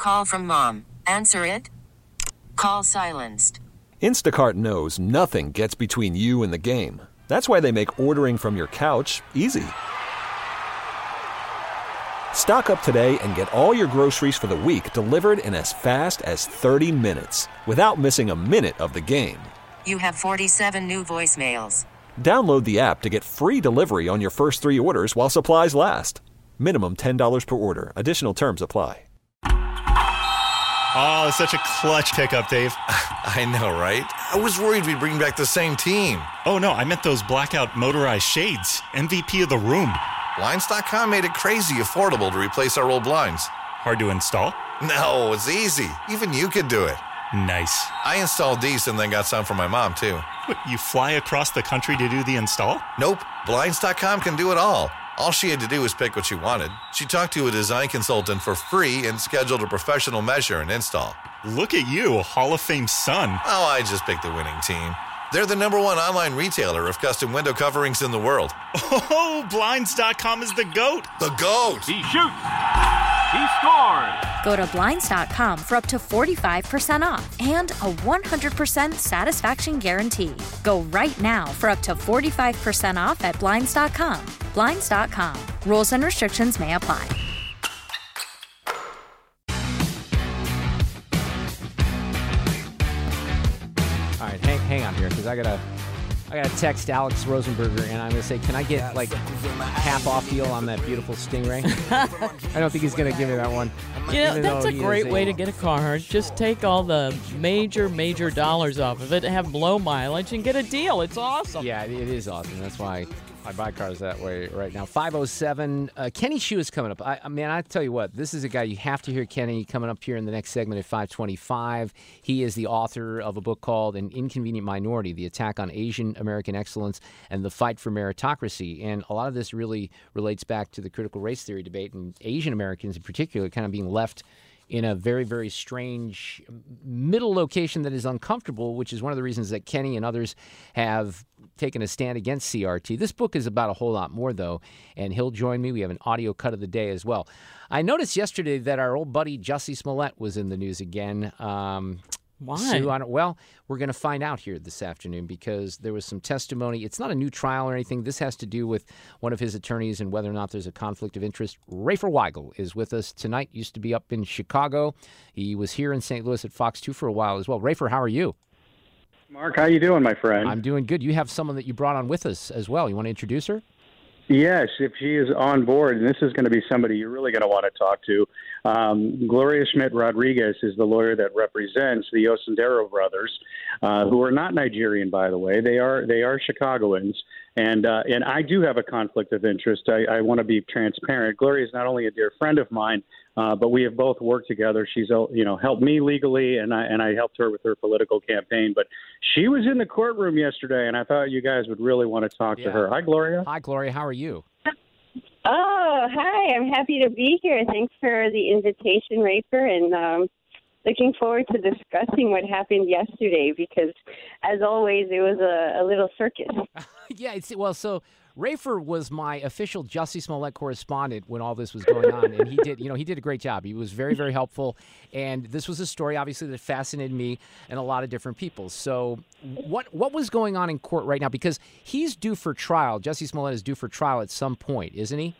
call from mom. Answer it. Call silenced. Instacart knows nothing gets between you and the game. That's why they make ordering from your couch easy. Stock up today and get all your groceries for the week delivered in as fast as 30 minutes without missing a minute of the game. You have 47 new voicemails. Download the app to get free delivery on your first 3 orders while supplies last. Minimum $10 per order. Additional terms apply. Oh, such a clutch pickup, Dave. I know, right? I was worried we'd bring back the same team. Oh, no, I meant those blackout motorized shades. MVP of the room. Blinds.com made it crazy affordable to replace our old blinds. Hard to install? No, it's easy. Even you could do it. Nice. I installed these and then got some for my mom, too. What, you fly across the country to do the install? Nope. Blinds.com can do it all. All she had to do was pick what she wanted. She talked to a design consultant for free and scheduled a professional measure and install. Look at you, Hall of Fame son. Oh, I just picked the winning team. They're the #1 online retailer of custom window coverings in the world. Oh, Blinds.com is the GOAT. The GOAT. He shoots. He scores. Go to Blinds.com for up to 45% off and a 100% satisfaction guarantee. Go right now for up to 45% off at Blinds.com. Blinds.com. Rules and restrictions may apply. All right, hang on here, because I gotta text Alex Rosenberger, and I'm gonna say, can I get like half off deal on that beautiful Stingray? I don't think he's gonna give me that one. That's a great way to get a car. Just take all the major dollars off of it, have low mileage, and get a deal. It's awesome. Yeah, it is awesome. That's why I buy cars that way right now. 507. Kenny Xu is coming up. I tell you what, this is a guy you have to hear. Kenny coming up here in the next segment at 525. He is the author of a book called An Inconvenient Minority, The Attack on Asian American Excellence and the Fight for Meritocracy. And a lot of this really relates back to the critical race theory debate, and Asian Americans in particular kind of being left in a very, very strange middle location that is uncomfortable, which is one of the reasons that Kenny and others have taken a stand against CRT. This book is about a whole lot more, though, and he'll join me. We have an audio cut of the day as well. I noticed yesterday that our old buddy Jussie Smollett was in the news again. Why? Sue, well, we're going to find out here this afternoon, because there was some testimony. It's not a new trial or anything. This has to do with one of his attorneys and whether or not there's a conflict of interest. Rafer Weigel is with us tonight. Used to be up in Chicago. He was here in St. Louis at Fox 2 for a while as well. Rafer, how are you? Mark, how you doing, my friend? I'm doing good. You have someone that you brought on with us as well. You want to introduce her? Yes, if she is on board, and this is going to be somebody you're really going to want to talk to. Gloria Schmidt-Rodriguez is the lawyer that represents the Osendero brothers, who are not Nigerian, by the way. They are Chicagoans, and I do have a conflict of interest. I want to be transparent. Gloria is not only a dear friend of mine, but we have both worked together. She's helped me legally, and I helped her with her political campaign. But she was in the courtroom yesterday, and I thought you guys would really want to talk to her. Hi, Gloria. Hi, Gloria. How are you? Oh, hi. I'm happy to be here. Thanks for the invitation, Rafer, and looking forward to discussing what happened yesterday, because, as always, it was a little circus. Yeah, so Rafer was my official Jussie Smollett correspondent when all this was going on, and he did a great job. He was very, very helpful, and this was a story, obviously, that fascinated me and a lot of different people. So what was going on in court right now? Because he's due for trial. Jussie Smollett is due for trial at some point, isn't he?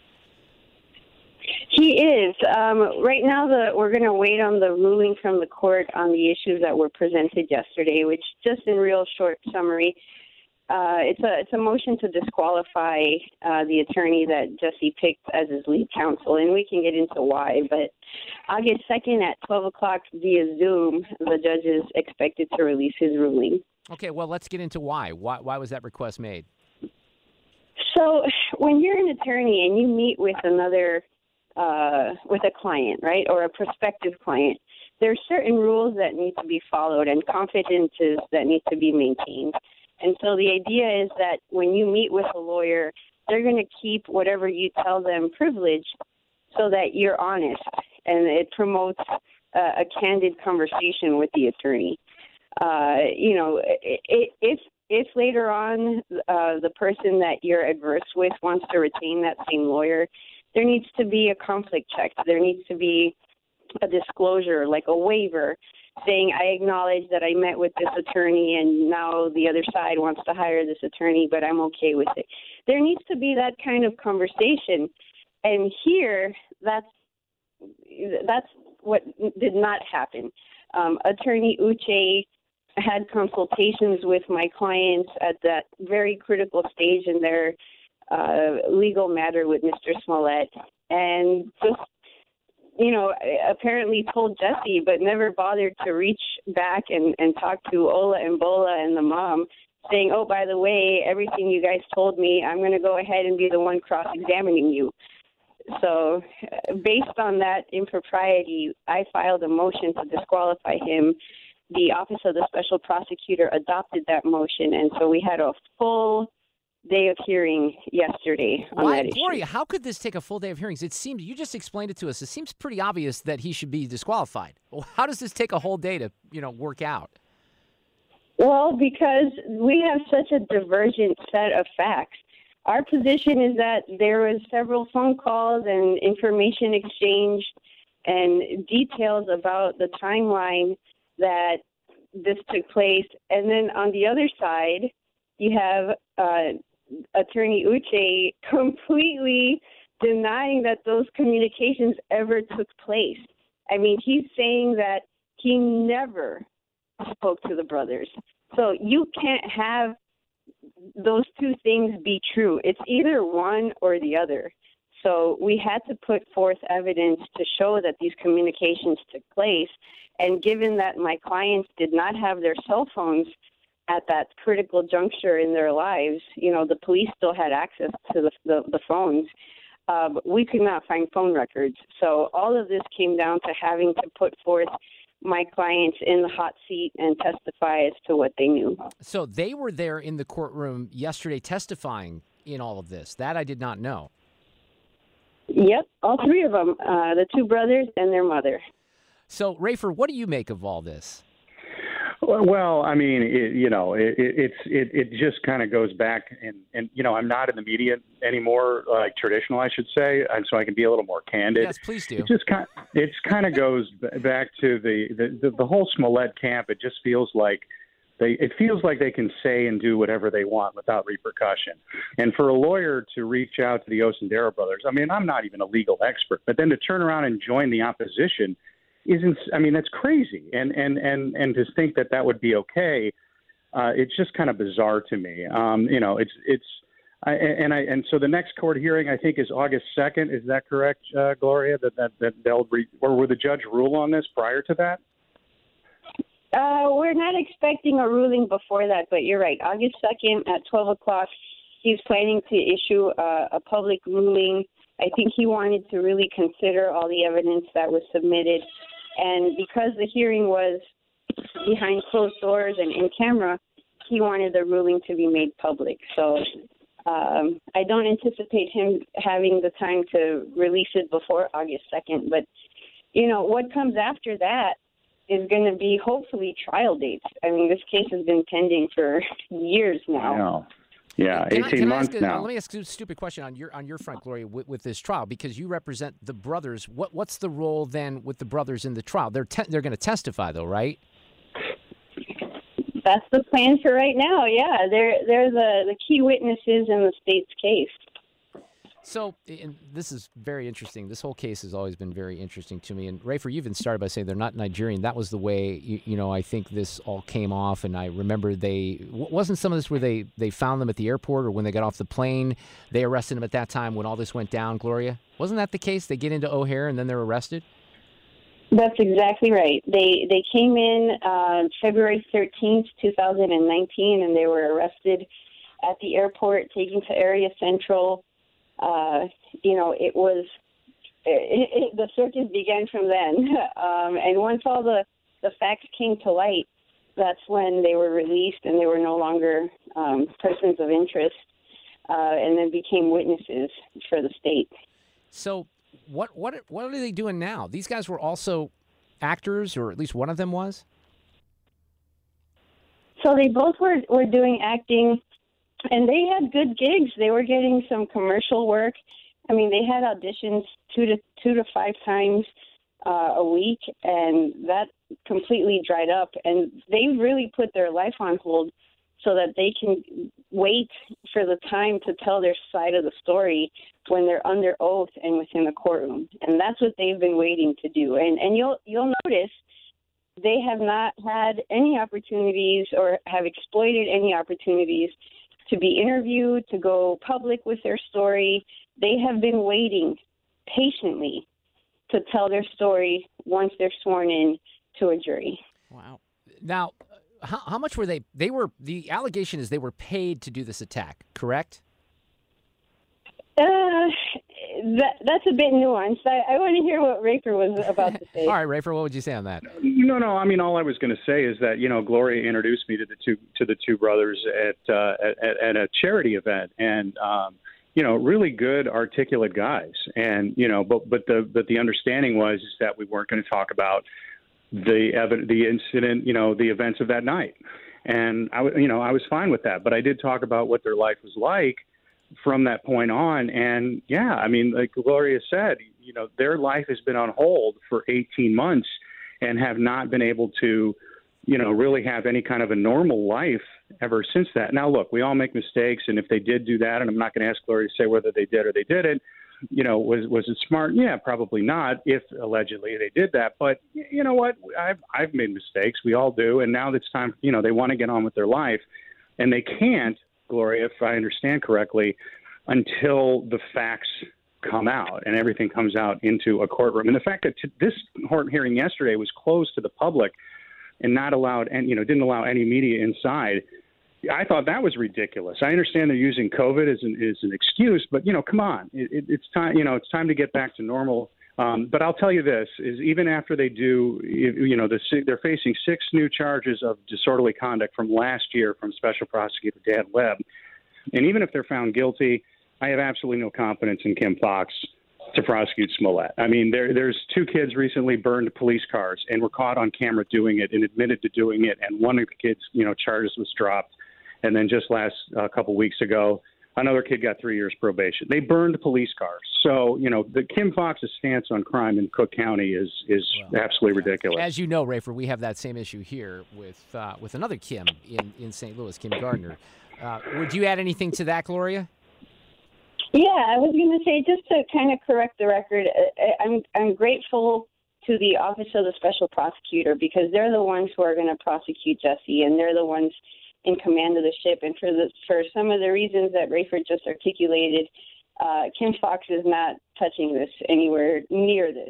He is. Right now, we're going to wait on the ruling from the court on the issues that were presented yesterday, which, just in real short summary, it's a motion to disqualify the attorney that Jussie picked as his lead counsel, and we can get into why. But August 2nd at 12 o'clock via Zoom, the judge is expected to release his ruling. Okay, well, let's get into why. Why was that request made? So when you're an attorney and you meet with with a client, right, or a prospective client, there's certain rules that need to be followed and confidences that need to be maintained. And so the idea is that when you meet with a lawyer, they're going to keep whatever you tell them privileged so that you're honest, and it promotes a candid conversation with the attorney. If later on the person that you're adverse with wants to retain that same lawyer, there needs to be a conflict check. There needs to be a disclosure, like a waiver, saying I acknowledge that I met with this attorney and now the other side wants to hire this attorney, but I'm okay with it. There needs to be that kind of conversation. And here, that's what did not happen. Attorney Uche had consultations with my clients at that very critical stage in their legal matter with Mr. Smollett, and just, apparently told Jesse, but never bothered to reach back and talk to Ola and Bola and the mom, saying, oh, by the way, everything you guys told me, I'm going to go ahead and be the one cross-examining you. So based on that impropriety, I filed a motion to disqualify him. The Office of the Special Prosecutor adopted that motion, and so we had a full day of hearing yesterday on that issue. Gloria, how could this take a full day of hearings? It seemed, you just explained it to us, it seems pretty obvious that he should be disqualified. Well, how does this take a whole day to, work out? Well, because we have such a divergent set of facts. Our position is that there was several phone calls and information exchanged and details about the timeline that this took place. And then on the other side, you have Attorney Uche completely denying that those communications ever took place. I mean, he's saying that he never spoke to the brothers. So you can't have those two things be true. It's either one or the other. So we had to put forth evidence to show that these communications took place. And given that my clients did not have their cell phones at that critical juncture in their lives, the police still had access to the phones. We could not find phone records. So all of this came down to having to put forth my clients in the hot seat and testify as to what they knew. So they were there in the courtroom yesterday testifying in all of this. That I did not know. Yep, all three of them, the two brothers and their mother. So, Rafer, what do you make of all this? Well, I mean, it just kind of goes back, and I'm not in the media anymore, like traditional, I should say, and so I can be a little more candid. Yes, please do. It kind of goes back to the whole Smollett camp. It just feels like they can say and do whatever they want without repercussion. And for a lawyer to reach out to the Osendero brothers, I mean, I'm not even a legal expert, but then to turn around and join the opposition that's crazy. And to think that would be okay, it's just kind of bizarre to me. So the next court hearing, I think, is August 2nd. Is that correct, Gloria? That they'll or will the judge rule on this prior to that? We're not expecting a ruling before that, but you're right. August 2nd at 12 o'clock, he's planning to issue a public ruling. I think he wanted to really consider all the evidence that was submitted. And because the hearing was behind closed doors and in camera, he wanted the ruling to be made public. So I don't anticipate him having the time to release it before August 2nd. But, what comes after that is going to be hopefully trial dates. I mean, this case has been pending for years now. I know. Yeah, 18 months now. Let me ask you a stupid question on your front, Gloria, with this trial, because you represent the brothers. What's the role then with the brothers in the trial? They're going to testify, though, right? That's the plan for right now. Yeah, they're the key witnesses in the state's case. So, and this is very interesting. This whole case has always been very interesting to me. And Rafer, you even started by saying they're not Nigerian. That was the way, I think this all came off. And I remember wasn't some of this where they found them at the airport or when they got off the plane, they arrested them at that time when all this went down, Gloria? Wasn't that the case? They get into O'Hare and then they're arrested? That's exactly right. They came in February 13th, 2019, and they were arrested at the airport, taken to Area Central. The circus began from then. And once all the facts came to light, that's when they were released and they were no longer persons of interest, and then became witnesses for the state. So what are they doing now? These guys were also actors, or at least one of them was? So they both were doing acting. And they had good gigs. They were getting some commercial work. I mean, they had auditions two to five times a week, and that completely dried up. And they really put their life on hold so that they can wait for the time to tell their side of the story when they're under oath and within the courtroom. And that's what they've been waiting to do. And you'll notice they have not had any opportunities or have exploited any opportunities to be interviewed, to go public with their story. They have been waiting patiently to tell their story once they're sworn in to a jury. Wow. Now, how much were they? The allegation is they were paid to do this attack, correct? That's a bit nuanced. I want to hear what Rafer was about to say. All right, Rafer, what would you say on that? No. I mean, all I was going to say is that Gloria introduced me to the two brothers at a charity event, and really good, articulate guys, and but the understanding was is that we weren't going to talk about the incident, the events of that night, and I was fine with that, but I did talk about what their life was like from that point on. And yeah, I mean, like Gloria said, their life has been on hold for 18 months and have not been able to, really have any kind of a normal life ever since that. Now, look, we all make mistakes. And if they did do that, and I'm not going to ask Gloria to say whether they did or they didn't, was it smart? Yeah, probably not, if allegedly they did that. But you know what? I've made mistakes. We all do. And now it's time, they want to get on with their life, and they can't, Gloria, if I understand correctly, until the facts come out and everything comes out into a courtroom. And the fact that this court hearing yesterday was closed to the public and not allowed, and didn't allow any media inside, I thought that was ridiculous. I understand they're using COVID as an excuse, but come on, it's time. It's time to get back to normal. But I'll tell you this: is even after they do, they're facing 6 new charges of disorderly conduct from last year from Special Prosecutor Dan Webb, and even if they're found guilty, I have absolutely no confidence in Kim Foxx to prosecute Smollett. I mean, there's 2 kids recently burned police cars and were caught on camera doing it and admitted to doing it, and one of the kids, charges was dropped. And then just last couple weeks ago, another kid got 3 years probation. They burned police cars. So, the Kim Foxx's stance on crime in Cook County is absolutely ridiculous. As you know, Rafer, we have that same issue here with another Kim in St. Louis, Kim Gardner. Would you add anything to that, Gloria? Yeah, I was going to say, just to kind of correct the record, I'm grateful to the Office of the Special Prosecutor, because they're the ones who are going to prosecute Jesse, and they're the ones in command of the ship. And for some of the reasons that Rafer just articulated, Kim Foxx is not touching this anywhere near this.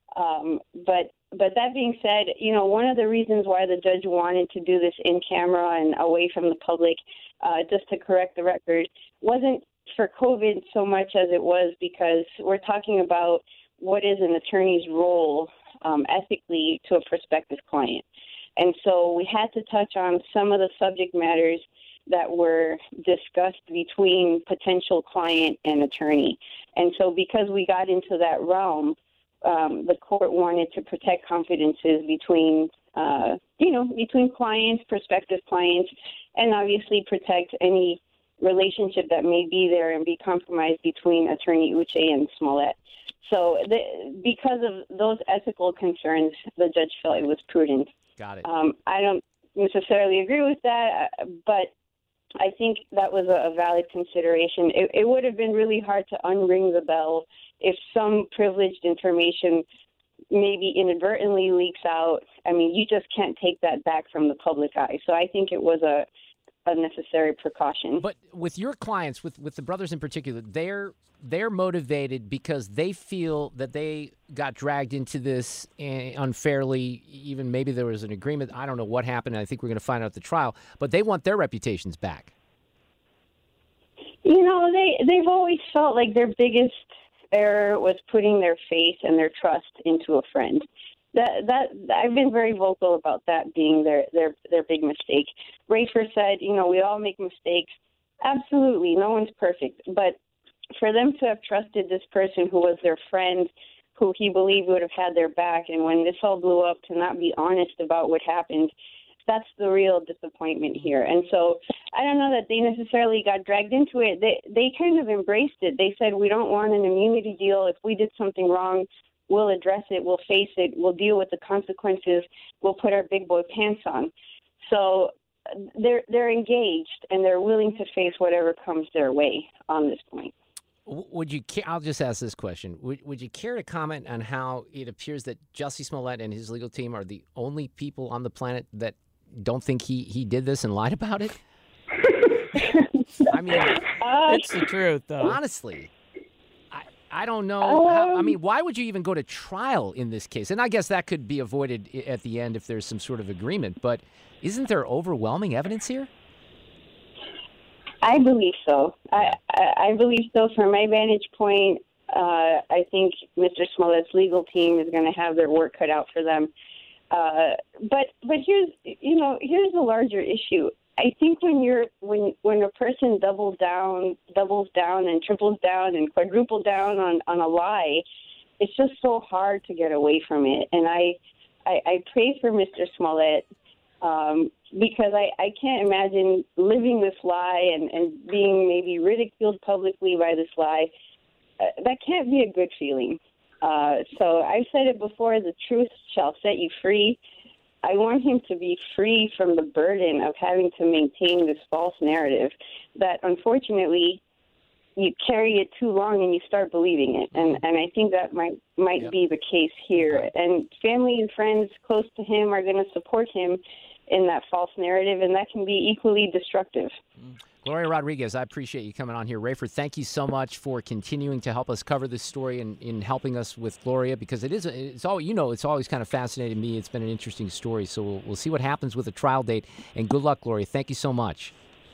But that being said, one of the reasons why the judge wanted to do this in camera and away from the public, just to correct the record, wasn't for COVID so much as it was because we're talking about what is an attorney's role ethically to a prospective client. And so we had to touch on some of the subject matters that were discussed between potential client and attorney. And so because we got into that realm, the court wanted to protect confidences between, between clients, prospective clients, and obviously protect any relationship that may be there and be compromised between Attorney Uche and Smollett. So because of those ethical concerns, the judge felt it was prudent. Got it. I don't necessarily agree with that, but I think that was a valid consideration. It would have been really hard to unring the bell if some privileged information maybe inadvertently leaks out. I mean, you just can't take that back from the public eye. So I think it was a necessary precaution. But with your clients, with the brothers in particular, they're motivated because they feel that they got dragged into this unfairly. Even maybe there was an agreement. I don't know what happened. I think we're going to find out at the trial. But they want their reputations back. They've always felt like their biggest error was putting their faith and their trust into a friend. That I've been very vocal about that being their big mistake. Rafer said, we all make mistakes. Absolutely, no one's perfect. But for them to have trusted this person who was their friend, who he believed would have had their back, and when this all blew up, to not be honest about what happened, that's the real disappointment here. And so I don't know that they necessarily got dragged into it. They kind of embraced it. They said, we don't want an immunity deal. If we did something wrong, we'll address it, we'll face it, we'll deal with the consequences, we'll put our big boy pants on. So they're engaged, and they're willing to face whatever comes their way on this point. Would you care? I'll just ask this question. Would you care to comment on how it appears that Jussie Smollett and his legal team are the only people on the planet that don't think he did this and lied about it? I mean, it's the truth, though. Honestly, I don't know. Why would you even go to trial in this case? And I guess that could be avoided at the end if there's some sort of agreement. But isn't there overwhelming evidence here? I believe so. I believe so. From my vantage point, I think Mr. Smollett's legal team is going to have their work cut out for them. But here's the larger issue. I think when a person doubles down and triples down and quadruples down on a lie, it's just so hard to get away from it. And I pray for Mr. Smollett because I can't imagine living this lie and being maybe ridiculed publicly by this lie. That can't be a good feeling. So I've said it before, the truth shall set you free. I want him to be free from the burden of having to maintain this false narrative that, unfortunately, you carry it too long and you start believing it. And I think that might be the case here. And family and friends close to him are going to support him in that false narrative, and that can be equally destructive. Gloria Rodriguez, I appreciate you coming on here. Rafer, thank you so much for continuing to help us cover this story and in helping us with Gloria, because it's always kind of fascinated me. It's been an interesting story, so we'll see what happens with the trial date. And good luck, Gloria. Thank you so much.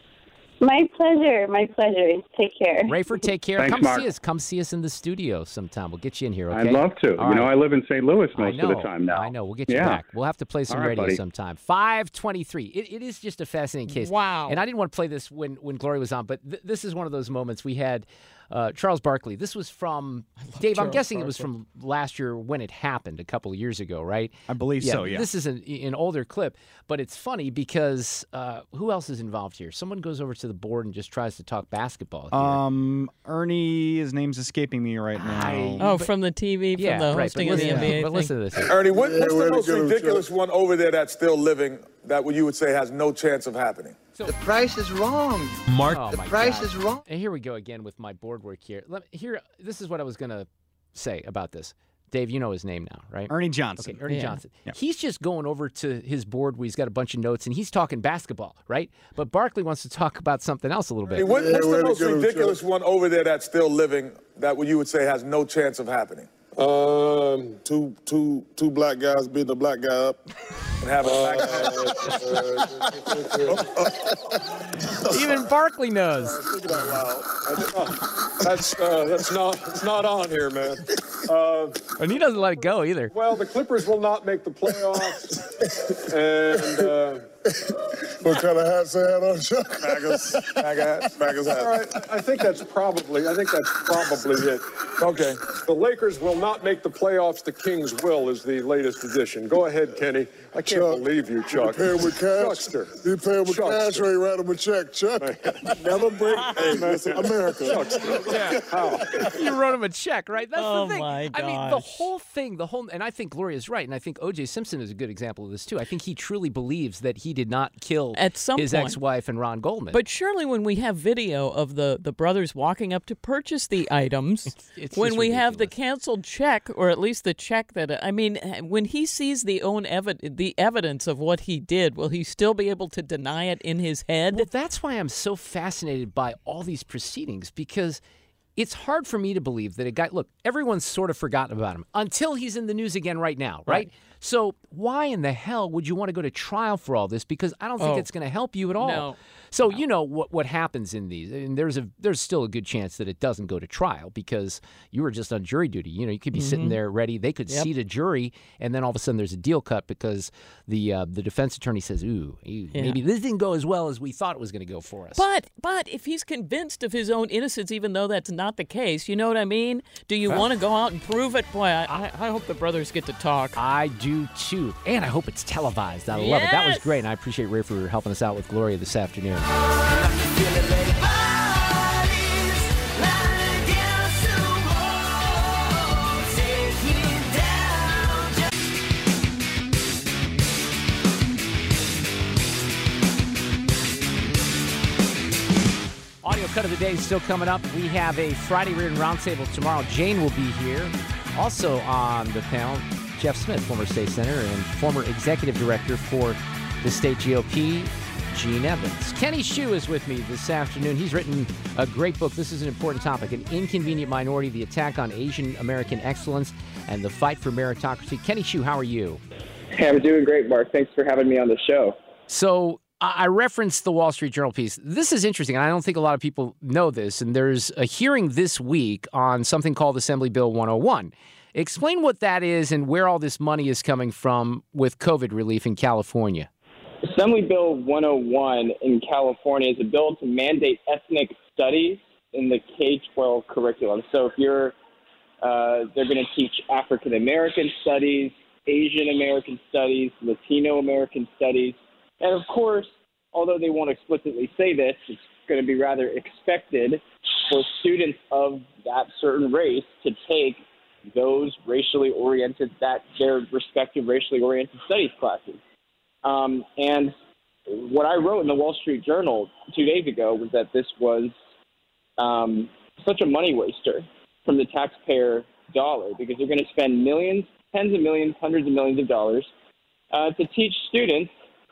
My pleasure. Take care. Rafer, take care. Thanks, Mark. Come see us in the studio sometime. We'll get you in here, okay? I'd love to. All right. I live in St. Louis most of the time now. I know. We'll get you back. We'll have to play some radio buddy. sometime. 5:23. It is just a fascinating case. Wow. And I didn't want to play this when Gloria was on, but this is one of those moments we had. Charles Barkley. This was from, Dave, I'm guessing it was from last year when it happened a couple of years ago, right? I believe so, yeah. This is an older clip, but it's funny because who else is involved here? Someone goes over to the board and just tries to talk basketball here. Ernie, his name's escaping me right now. From the TV, from the hosting of the NBA But listen to this. Ernie, what's the most ridiculous one over there that's still living that you would say has no chance of happening? The price is wrong. Mark, the price is wrong. And here we go again with my board work here. This is what I was going to say about this. Dave, you know his name now, right? Ernie Johnson. Okay, Ernie Johnson. Yeah. He's just going over to his board where he's got a bunch of notes, and he's talking basketball, right? But Barkley wants to talk about something else a little bit. What's the most ridiculous one over there that's still living that you would say has no chance of happening? Two black guys beating a black guy up. And having Even Barkley knows. That's not on here, man. And he doesn't let it go either. Well, the Clippers will not make the playoffs. And what kind of hats they had on, Chuck? Packers hat. All right, I think that's probably it. Okay. The Lakers will not make the playoffs. The Kings will is the latest edition. Go ahead, Kenny. I can't believe you, Chuck. You pay him with cash? Chuckster. You pay him with cash or you write him a check, Chuck? Never break. Hey, listen, America. Chuckster. You wrote him a check, right? That's the thing. My gosh. I mean, the whole thing, and I think Gloria's right, and I think O.J. Simpson is a good example of this, too. I think he truly believes that he did not kill his ex-wife and Ron Goldman. But surely when we have video of the brothers walking up to purchase the items, when we have the canceled check, or at least the check when he sees the evidence of what he did, will he still be able to deny it in his head? Well, that's why I'm so fascinated by all these proceedings, because it's hard for me to believe that a guy, look, everyone's sort of forgotten about him until he's in the news again right now, right? So why in the hell would you want to go to trial for all this? Because I don't think it's going to help you at all. No. So you know what happens in these, and there's still a good chance that it doesn't go to trial because you were just on jury duty. You know, you could be sitting there ready. They could seat a jury, and then all of a sudden there's a deal cut because the defense attorney says, maybe this didn't go as well as we thought it was going to go for us. But if he's convinced of his own innocence, even though that's not the case, you know what I mean? Do you want to go out and prove it? Boy, I hope the brothers get to talk. I do too, and I hope it's televised. I love it. That was great, and I appreciate Ray for helping us out with Gloria this afternoon. Final cut of the day is still coming up. We have a Friday Reardon Roundtable tomorrow. Jane will be here. Also on the panel, Jeff Smith, former state senator and former executive director for the state GOP, Gene Evans. Kenny Xu is with me this afternoon. He's written a great book. This is an important topic, An Inconvenient Minority, the attack on Asian American excellence and the fight for meritocracy. Kenny Xu, how are you? Hey, I'm doing great, Mark. Thanks for having me on the show. So I referenced the Wall Street Journal piece. This is interesting, and I don't think a lot of people know this, and there's a hearing this week on something called Assembly Bill 101. Explain what that is and where all this money is coming from with COVID relief in California. Assembly Bill 101 in California is a bill to mandate ethnic studies in the K-12 curriculum. So if they're going to teach African American studies, Asian American studies, Latino American studies, and of course, although they won't explicitly say this, it's going to be rather expected for students of that certain race to take those their respective racially oriented studies classes. And what I wrote in the Wall Street Journal 2 days ago was that this was such a money waster from the taxpayer dollar, because they're going to spend millions, tens of millions, hundreds of millions of dollars to teach students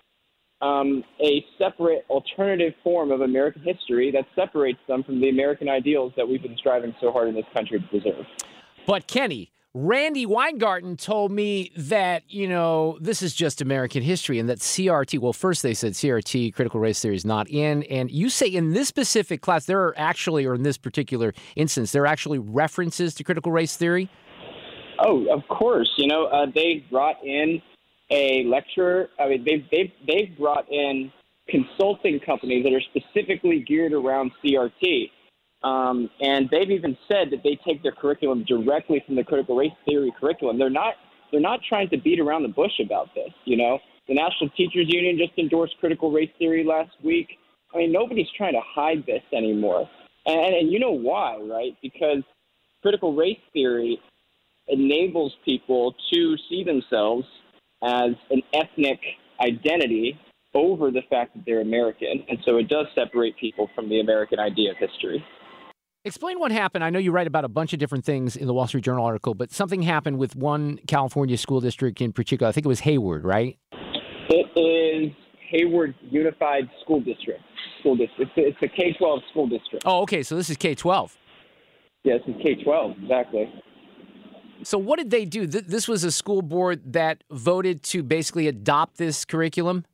a separate alternative form of American history that separates them from the American ideals that we've been striving so hard in this country to preserve. But Kenny, Randy Weingarten told me that, this is just American history and that CRT, well, first they said CRT, critical race theory, is not in. And you say in this specific class, there are actually, or in this particular instance, there are actually references to critical race theory? Oh, of course. They brought in a lecturer. I mean, they've brought in consulting companies that are specifically geared around CRT. And they've even said that they take their curriculum directly from the critical race theory curriculum. They're not trying to beat around the bush about this. The National Teachers Union just endorsed critical race theory last week. I mean, nobody's trying to hide this anymore. And you know why, right? Because critical race theory enables people to see themselves as an ethnic identity over the fact that they're American. And so it does separate people from the American idea of history. Explain what happened. I know you write about a bunch of different things in the Wall Street Journal article, but something happened with one California school district in particular. I think it was Hayward, right? It is Hayward Unified School District. It's a K-12 school district. Oh, okay. So this is K-12. Yes, it's K-12, exactly. So what did they do? This was a school board that voted to basically adopt this curriculum?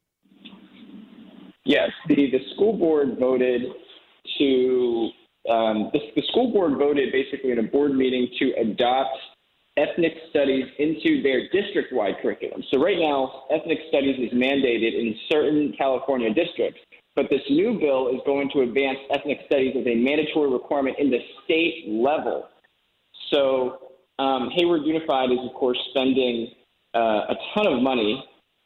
Yes, the school board voted to the school board voted basically in a board meeting to adopt ethnic studies into their district-wide curriculum. So right now, ethnic studies is mandated in certain California districts, but this new bill is going to advance ethnic studies as a mandatory requirement in the state level. So Hayward Unified is, of course, spending a ton of money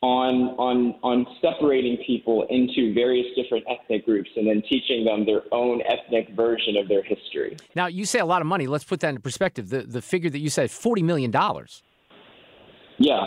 on separating people into various different ethnic groups and then teaching them their own ethnic version of their history. Now, you say a lot of money. Let's put that into perspective. The figure that you said, $40 million. Yeah.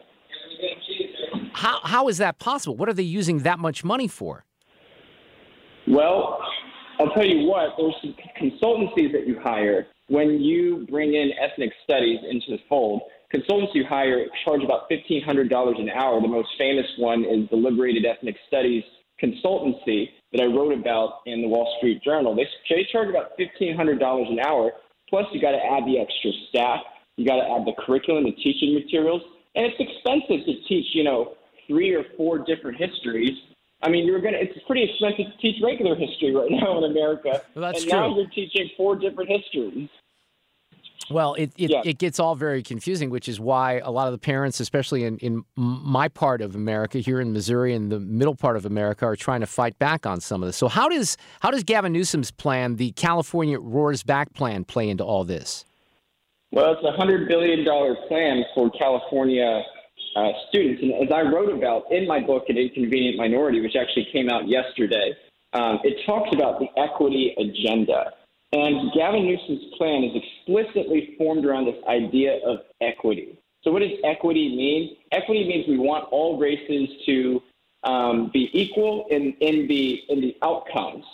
How is that possible? What are they using that much money for? Well, I'll tell you what, there's some consultancies that you hire when you bring in ethnic studies into the fold. Consultants you hire charge about $1,500 an hour. The most famous one is the Liberated Ethnic Studies Consultancy that I wrote about in the Wall Street Journal. They charge about $1,500 an hour. Plus, you got to add the extra staff. You got to add the curriculum, the teaching materials, and it's expensive to teach, 3 or 4 different histories. I mean, it's pretty expensive to teach regular history right now in America. Well, that's and true. Now you're teaching 4 different histories. Well, it gets all very confusing, which is why a lot of the parents, especially in my part of America, here in Missouri and the middle part of America, are trying to fight back on some of this. So how does Gavin Newsom's plan, the California Roars Back plan, play into all this? Well, it's a $100 billion plan for California students. And as I wrote about in my book, An Inconvenient Minority, which actually came out yesterday, it talks about the equity agenda. And Gavin Newsom's plan is explicitly formed around this idea of equity. So what does equity mean? Equity means we want all races to be equal in the outcomes.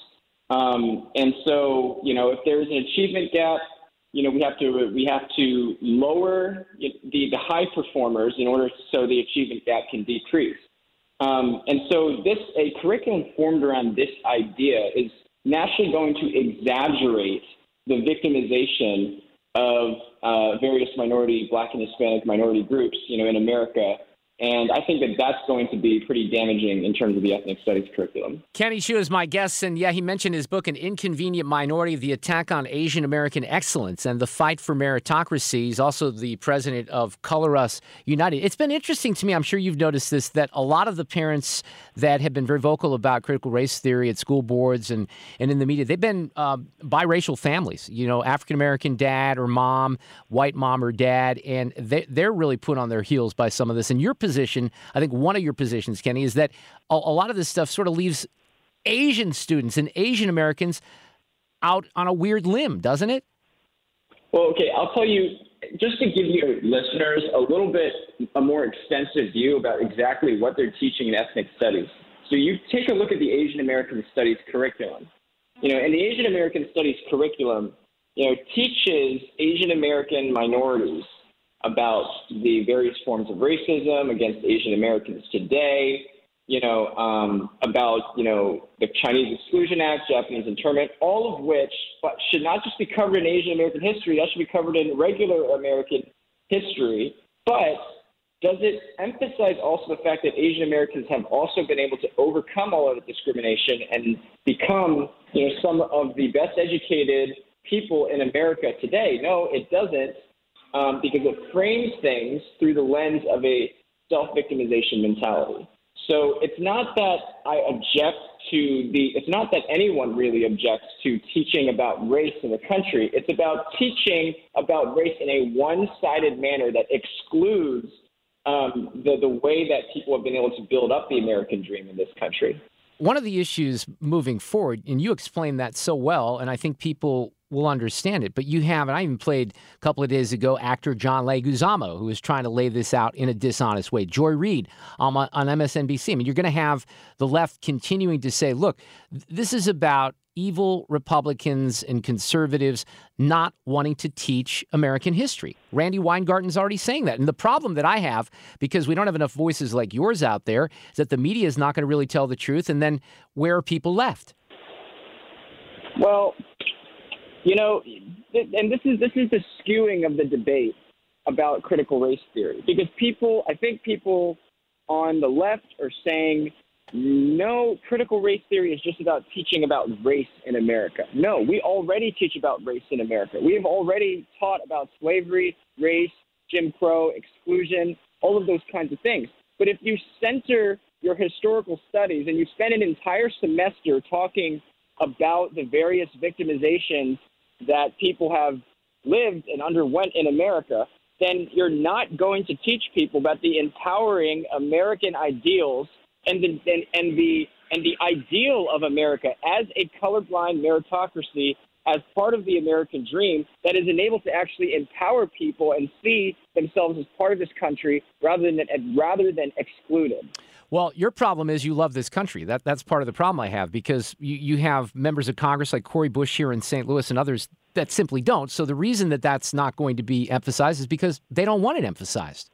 And so, if there's an achievement gap, we have to lower the high performers in order so the achievement gap can decrease. And so a curriculum formed around this idea is naturally going to exaggerate the victimization of various minority, Black and Hispanic minority groups, in America. And I think that that's going to be pretty damaging in terms of the ethnic studies curriculum. Kenny Xu is my guest, and he mentioned his book, An Inconvenient Minority, The Attack on Asian American Excellence and the Fight for Meritocracy. He's also the president of Color Us United. It's been interesting to me, I'm sure you've noticed this, that a lot of the parents that have been very vocal about critical race theory at school boards and in the media, they've been biracial families, African-American dad or mom, white mom or dad, and they're really put on their heels by some of this. And your position, I think one of your positions, Kenny, is that a lot of this stuff sort of leaves Asian students and Asian Americans out on a weird limb, doesn't it? Well, okay, I'll tell you, just to give your listeners a more extensive view about exactly what they're teaching in ethnic studies. So you take a look at the Asian American Studies curriculum. And the Asian American Studies curriculum, teaches Asian American minorities about the various forms of racism against Asian Americans today, about, the Chinese Exclusion Act, Japanese internment, all of which should not just be covered in Asian American history, that should be covered in regular American history. But does it emphasize also the fact that Asian Americans have also been able to overcome all of the discrimination and become, some of the best educated people in America today? No, it doesn't. Because it frames things through the lens of a self-victimization mentality. So it's not that it's not that anyone really objects to teaching about race in the country. It's about teaching about race in a one-sided manner that excludes the way that people have been able to build up the American dream in this country. One of the issues moving forward, and you explained that so well, and I think people will understand it, but you have, and I even played a couple of days ago, actor John Leguizamo, who is trying to lay this out in a dishonest way. Joy Reid on MSNBC. I mean, you're going to have the left continuing to say, look, this is about evil Republicans and conservatives not wanting to teach American history. Randy Weingarten's already saying that. And the problem that I have, because we don't have enough voices like yours out there, is that the media is not going to really tell the truth. And then where are people left? Well, and this is the skewing of the debate about critical race theory, because I think people on the left are saying, no, critical race theory is just about teaching about race in America. No, we already teach about race in America. We have already taught about slavery, race, Jim Crow, exclusion, all of those kinds of things. But if you center your historical studies and you spend an entire semester talking about the various victimizations that people have lived and underwent in America, then you're not going to teach people about the empowering American ideals and the ideal of America as a colorblind meritocracy, as part of the American dream that is enabled to actually empower people and see themselves as part of this country rather than excluded. Well, your problem is you love this country. That's part of the problem I have, because you have members of Congress like Cori Bush here in St. Louis and others that simply don't. So the reason that that's not going to be emphasized is because they don't want it emphasized.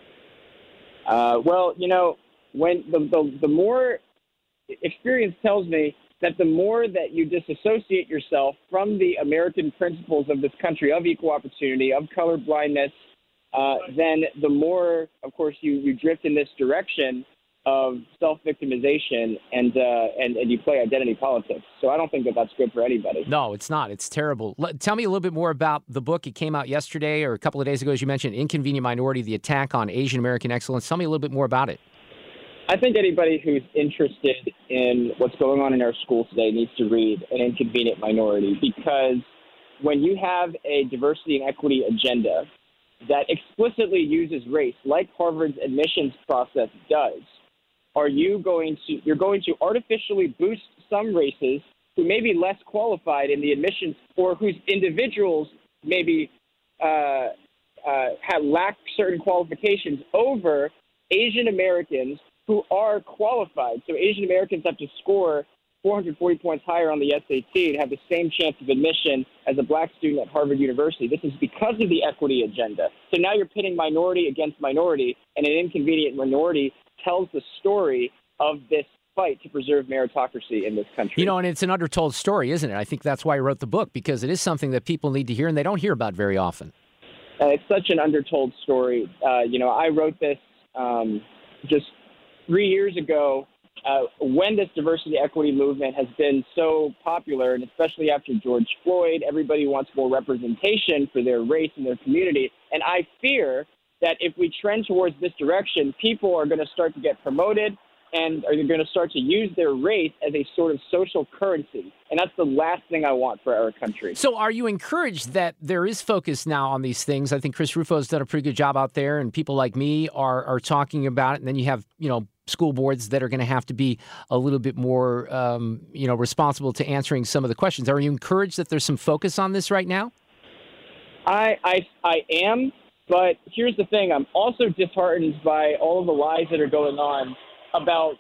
Well, when the more experience tells me that the more that you disassociate yourself from the American principles of this country, of equal opportunity, of colorblindness, then the more, of course, you drift in this direction of self-victimization and you play identity politics. So I don't think that that's good for anybody. No, it's not. It's terrible. Tell me a little bit more about the book. It came out yesterday or a couple of days ago, as you mentioned, Inconvenient Minority, The Attack on Asian American Excellence. Tell me a little bit more about it. I think anybody who's interested in what's going on in our schools today needs to read An Inconvenient Minority, because when you have a diversity and equity agenda that explicitly uses race, like Harvard's admissions process does, you're going to artificially boost some races who may be less qualified in the admissions, or whose individuals maybe lack certain qualifications over Asian Americans who are qualified. So Asian Americans have to score 440 points higher on the SAT and have the same chance of admission as a black student at Harvard University. This is because of the equity agenda. So now you're pitting minority against minority, and an inconvenient minority tells the story of this fight to preserve meritocracy in this country. You know, and it's an undertold story, isn't it? I think that's why I wrote the book, because it is something that people need to hear and they don't hear about very often. It's such an undertold story. I wrote this just 3 years ago when this diversity equity movement has been so popular, and especially after George Floyd, everybody wants more representation for their race and their community. And I fear that if we trend towards this direction, people are going to start to get promoted and are going to start to use their race as a sort of social currency. And that's the last thing I want for our country. So are you encouraged that there is focus now on these things? I think Chris Rufo's done a pretty good job out there, and people like me are talking about it. And then you have, school boards that are going to have to be a little bit more, responsible to answering some of the questions. Are you encouraged that there's some focus on this right now? I am, but here's the thing. I'm also disheartened by all of the lies that are going on about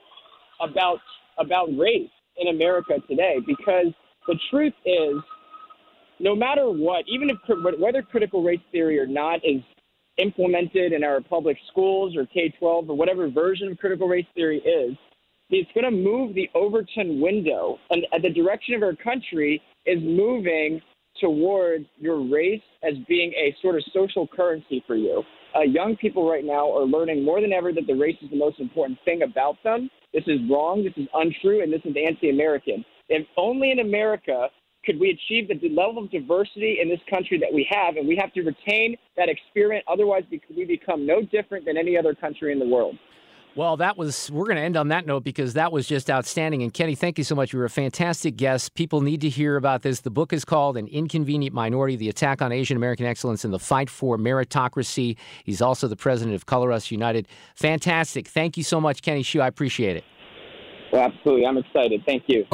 race in America today, because the truth is, no matter what, even if whether critical race theory or not is implemented in our public schools or K-12 or whatever version of critical race theory is, it's going to move the Overton window, and the direction of our country is moving towards your race as being a sort of social currency for you. Young people right now are learning more than ever that the race is the most important thing about them. This is wrong, this is untrue, and this is anti-American. If only in America could we achieve the level of diversity in this country that we have, and we have to retain that experiment. Otherwise, we become no different than any other country in the world. Well, we're going to end on that note, because that was just outstanding. And Kenny, thank you so much. You were a fantastic guest. People need to hear about this. The book is called An Inconvenient Minority, The Attack on Asian American Excellence and the Fight for Meritocracy. He's also the president of Color Us United. Fantastic. Thank you so much, Kenny Xu. I appreciate it. Well, absolutely. I'm excited. Thank you.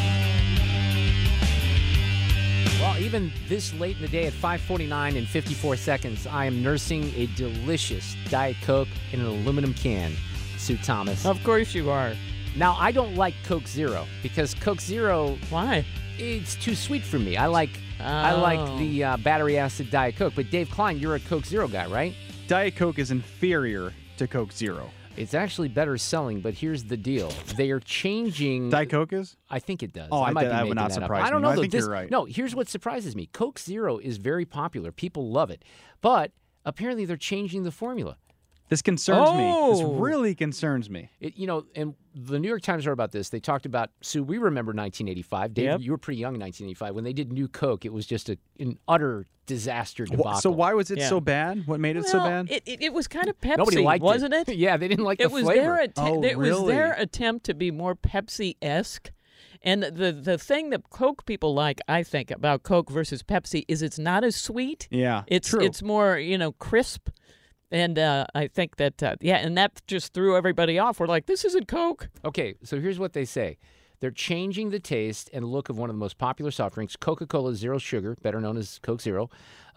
Well, even this late in the day at 5:49 and 54 seconds, I am nursing a delicious Diet Coke in an aluminum can. Sue Thomas. Of course you are. Now, I don't like Coke Zero, because Coke Zero... Why? It's too sweet for me. I like the battery acid Diet Coke. But Dave Klein, you're a Coke Zero guy, right? Diet Coke is inferior to Coke Zero. It's actually better selling, but here's the deal. They are changing... Diet Coke is? I think it does. Oh, I would not surprise me. I don't know. I think you're right. No, here's what surprises me. Coke Zero is very popular. People love it. But apparently they're changing the formula. This concerns me. This really concerns me. And the New York Times wrote about this. They talked about, Sue, we remember 1985. Dave, you were pretty young in 1985. When they did New Coke, it was just an utter disaster debacle. So why was it so bad? What made it so bad? It was kind of Pepsi, Nobody liked wasn't it? Yeah, they didn't like the flavor. It was their attempt to be more Pepsi-esque. And the thing that Coke people like, I think, about Coke versus Pepsi is it's not as sweet. Yeah, true. It's more, crisp. And I think that, and that just threw everybody off. We're like, this isn't Coke. Okay, so here's what they say. They're changing the taste and look of one of the most popular soft drinks, Coca-Cola Zero Sugar, better known as Coke Zero.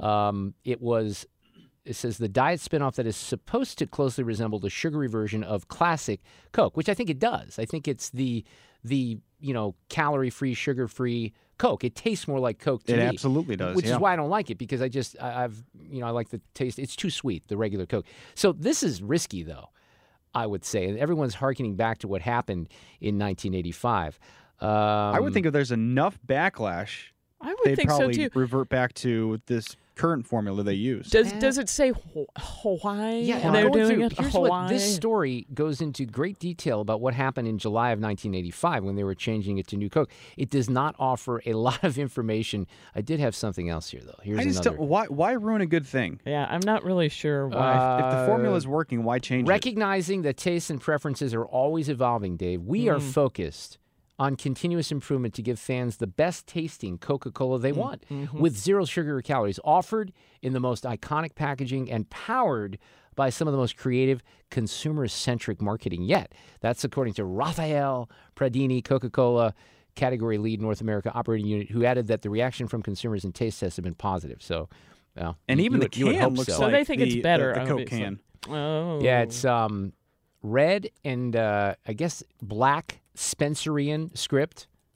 It says the diet spinoff that is supposed to closely resemble the sugary version of classic Coke, which I think it does. I think it's the calorie-free, sugar-free Coke. It tastes more like Coke to me. It absolutely does, which is why I don't like it, because I like the taste. It's too sweet, the regular Coke. So this is risky, though, I would say. And everyone's hearkening back to what happened in 1985. I would think if there's enough backlash, they'd think so, too. They'd probably revert back to this current formula they use. Does it say Hawaii? Yeah, and they're doing it here's Hawaii. What this story goes into great detail about what happened in July of 1985 when they were changing it to New Coke. It does not offer a lot of information. I did have something else here, though. Why ruin a good thing? Yeah, I'm not really sure why. If the formula is working, why change it? Recognizing that tastes and preferences are always evolving, Dave, we are focused on continuous improvement to give fans the best tasting Coca-Cola they want, with zero sugar or calories, offered in the most iconic packaging and powered by some of the most creative, consumer-centric marketing yet. That's according to Rafael Pradini, Coca-Cola category lead North America operating unit, who added that the reaction from consumers and taste tests have been positive. So, even the can looks like they think it's better. The Coke can. Oh. Yeah, it's red and I guess black Spencerian script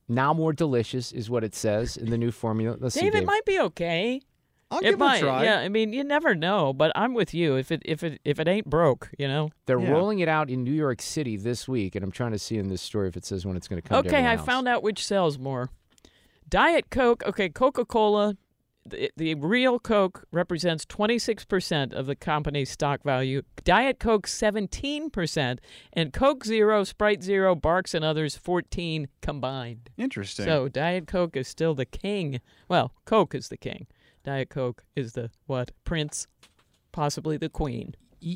Now more delicious is what it says in the new formula. Let's see, Dave, Dave. It might be okay. I'll give it a try. Yeah, I mean, you never know, but I'm with you. If it ain't broke, They're rolling it out in New York City this week, and I'm trying to see in this story if it says when it's going to come. Okay, I found out which sells more. Diet Coke. Okay, Coca-Cola. The real Coke represents 26% of the company's stock value. Diet Coke 17%, and Coke Zero, Sprite Zero, Barks, and others 14 combined. Interesting. So Diet Coke is still the king. Well, Coke is the king. Diet Coke is the what? Prince, possibly the queen.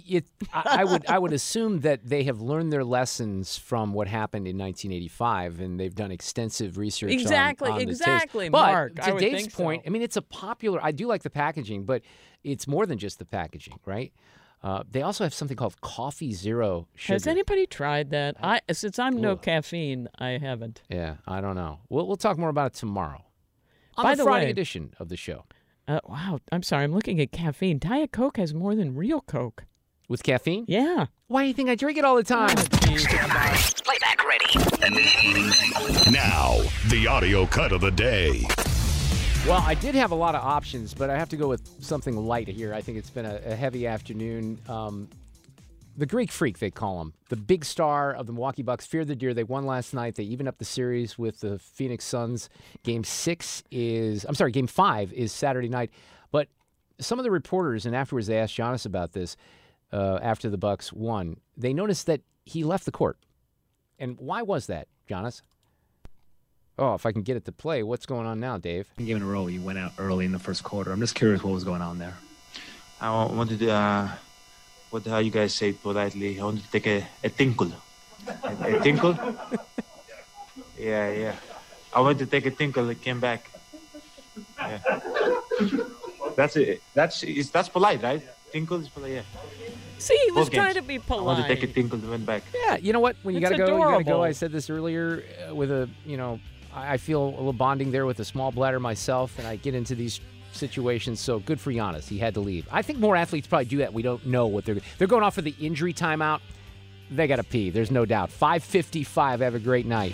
I would assume that they have learned their lessons from what happened in 1985, and they've done extensive research on the taste. Mark. But to Dave's point, I mean, it's a popular. I do like the packaging, but it's more than just the packaging, right? They also have something called Coffee Zero Sugar. Has anybody tried that? Since I'm no caffeine, I haven't. Yeah, I don't know. We'll talk more about it tomorrow on By the the Friday way, edition of the show. Wow, I'm sorry. I'm looking at caffeine. Diet Coke has more than real Coke. With caffeine? Yeah. Why do you think I drink it all the time? Stand by. Playback ready. Now, the audio cut of the day. Well, I did have a lot of options, but I have to go with something light here. I think it's been a heavy afternoon. The Greek Freak, they call him. The big star of the Milwaukee Bucks, Fear the Deer. They won last night. They evened up the series with the Phoenix Suns. Game 5 is Saturday night. But some of the reporters, and afterwards they asked Giannis about this, after the Bucks won, they noticed that he left the court. And why was that, Giannis? Oh, if I can get it to play, what's going on now, Dave? Game in a row, you went out early in the first quarter. I'm just curious what was going on there. I wanted to, how you guys say it politely, I wanted to take a tinkle. A tinkle? Yeah. I wanted to take a tinkle, it came back. Yeah. That's it. That's polite, right? Tinkle is polite, yeah. See, he was trying to be polite. I wanted to take a tinkle and went back. Yeah, you know what? When you got to go, you got to go. adorable. I said this earlier with I feel a little bonding there with a small bladder myself, and I get into these situations, so good for Giannis. He had to leave. I think more athletes probably do that. We don't know what they're going off for the injury timeout. They got to pee. There's no doubt. 5:55. Have a great night.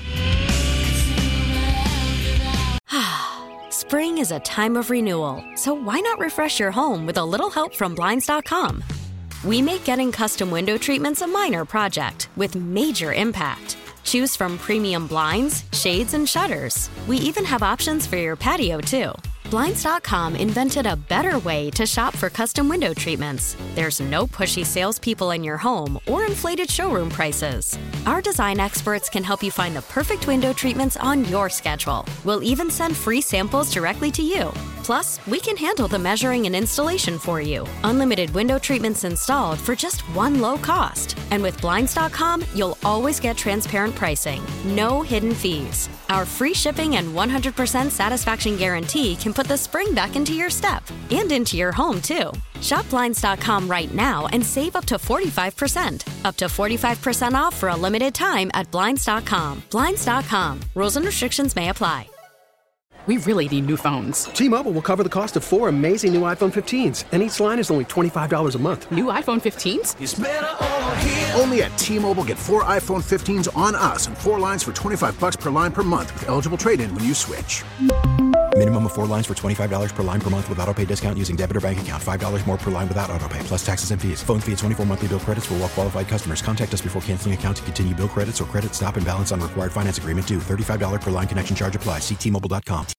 Spring is a time of renewal, so why not refresh your home with a little help from Blinds.com? We make getting custom window treatments a minor project with major impact. Choose from premium blinds, shades, and shutters. We even have options for your patio, too. Blinds.com invented a better way to shop for custom window treatments. There's no pushy salespeople in your home or inflated showroom prices. Our design experts can help you find the perfect window treatments on your schedule. We'll even send free samples directly to you. Plus, we can handle the measuring and installation for you. Unlimited window treatments installed for just one low cost. And with Blinds.com, you'll always get transparent pricing. No hidden fees. Our free shipping and 100% satisfaction guarantee can put the spring back into your step and into your home, too. Shop Blinds.com right now and save up to 45%. Up to 45% off for a limited time at Blinds.com. Blinds.com. Rules and restrictions may apply. We really need new phones. T-Mobile will cover the cost of 4 amazing new iPhone 15s, and each line is only $25 a month. New iPhone 15s? It's better over here. Only at T-Mobile, get 4 iPhone 15s on us and 4 lines for $25 per line per month with eligible trade-in when you switch. Minimum of 4 lines for $25 per line per month with autopay discount using debit or bank account. $5 more per line without autopay, plus taxes and fees. Phone fee at 24 monthly bill credits for well-qualified customers. Contact us before canceling account to continue bill credits or credit stop and balance on required finance agreement due. $35 per line connection charge applies. See T-Mobile.com.